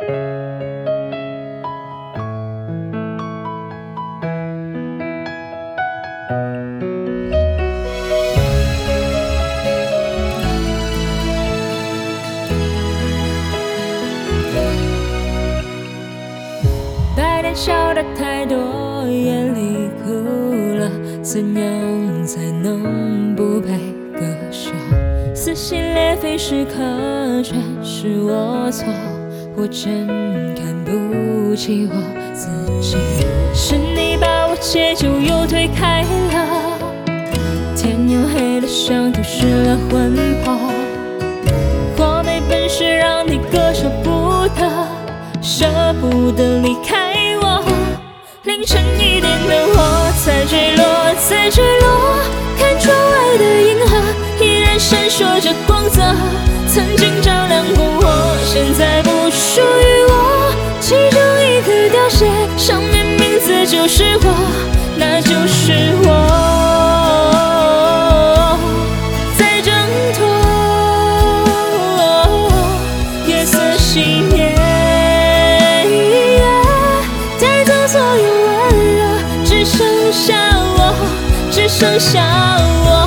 白天笑得太多，夜里哭了，怎样才能不被割舍？撕心裂肺时刻，全是我错，我真看不起我自己。是你把我解救又推开了，天又黑了，像丢失了魂魄。我没本事让你割舍不得，舍不得离开我。凌晨1点的我在坠落，在坠落，看窗外的银河依然闪烁着光泽，曾经照亮过我，现在不属于我。其中一颗凋谢，上面名字就是我，那就是我。在挣脱，夜色熄灭，带走所有温热，只剩下我，只剩下我。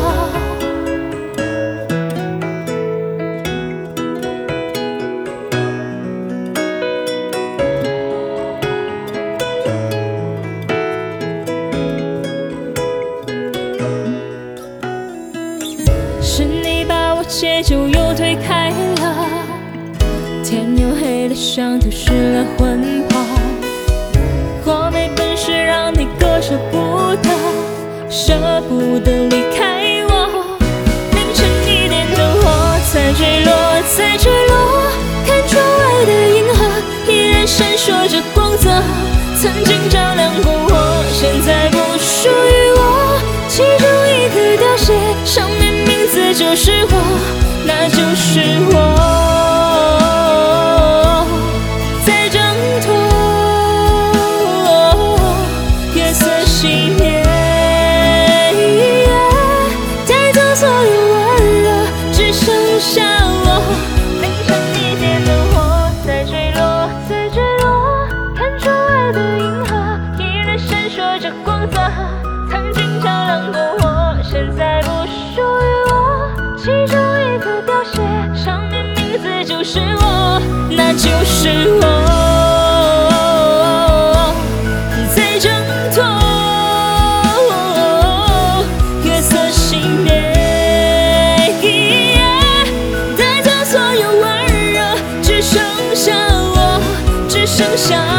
是你把我解救又推开了，天又黑了，像丢失了魂魄。我没本事让你割舍不得，舍不得离开我。凌晨1点的我在坠落，在坠落，看窗外的银河依然闪烁着光泽，曾经照亮过我，现在不属于我。其中一颗凋谢，上面名字就是我，那就是我。在挣脱，夜色熄灭，带走所有温热，只剩下我。凌晨1点的我在坠落，在坠落，看窗外的银河依然闪烁着光泽，曾经照亮过我，现在不属于我。其中一颗凋谢，上面名字就是我，那就是我。在挣脱，夜色熄灭，带走所有温热，只剩下我，只剩下